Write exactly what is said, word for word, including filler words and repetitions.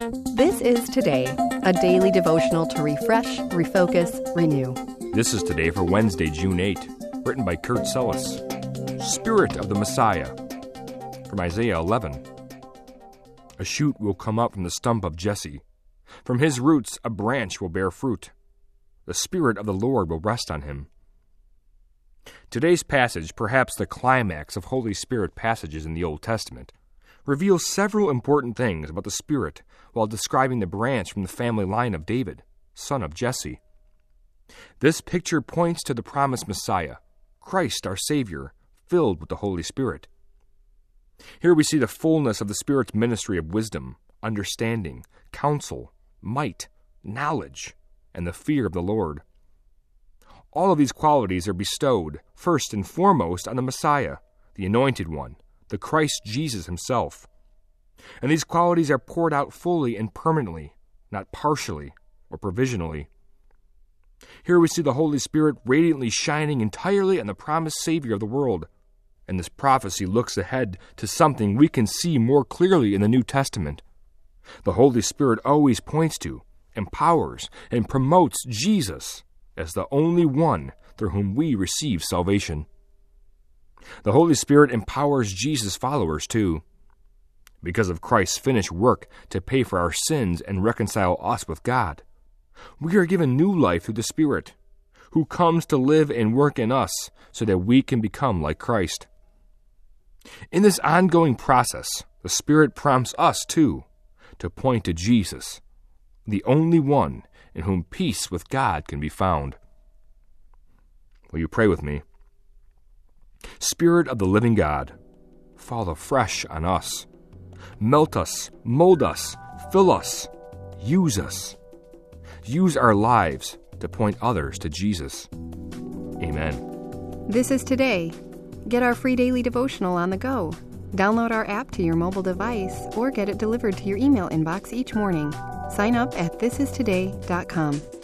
This is Today, a daily devotional to refresh, refocus, renew. This is Today for Wednesday, June eighth, written by Kurt Sellis. Spirit of the Messiah, from Isaiah eleven. A shoot will come up from the stump of Jesse. From his roots a branch will bear fruit. The Spirit of the Lord will rest on him. Today's passage, perhaps the climax of Holy Spirit passages in the Old Testament, reveals several important things about the Spirit while describing the branch from the family line of David, son of Jesse. This picture points to the promised Messiah, Christ our Savior, filled with the Holy Spirit. Here we see the fullness of the Spirit's ministry of wisdom, understanding, counsel, might, knowledge, and the fear of the Lord. All of these qualities are bestowed, first and foremost, on the Messiah, the Anointed One, the Christ Jesus himself. And these qualities are poured out fully and permanently, not partially or provisionally. Here we see the Holy Spirit radiantly shining entirely on the promised Savior of the world. And this prophecy looks ahead to something we can see more clearly in the New Testament. The Holy Spirit always points to, empowers, and promotes Jesus as the only one through whom we receive salvation. The Holy Spirit empowers Jesus' followers too. Because of Christ's finished work to pay for our sins and reconcile us with God, we are given new life through the Spirit, who comes to live and work in us so that we can become like Christ. In this ongoing process, the Spirit prompts us too to point to Jesus, the only one in whom peace with God can be found. Will you pray with me? Spirit of the living God, fall afresh on us. Melt us, mold us, fill us, use us. Use our lives to point others to Jesus. Amen. This is Today. Get our free daily devotional on the go. Download our app to your mobile device or get it delivered to your email inbox each morning. Sign up at this is today dot com.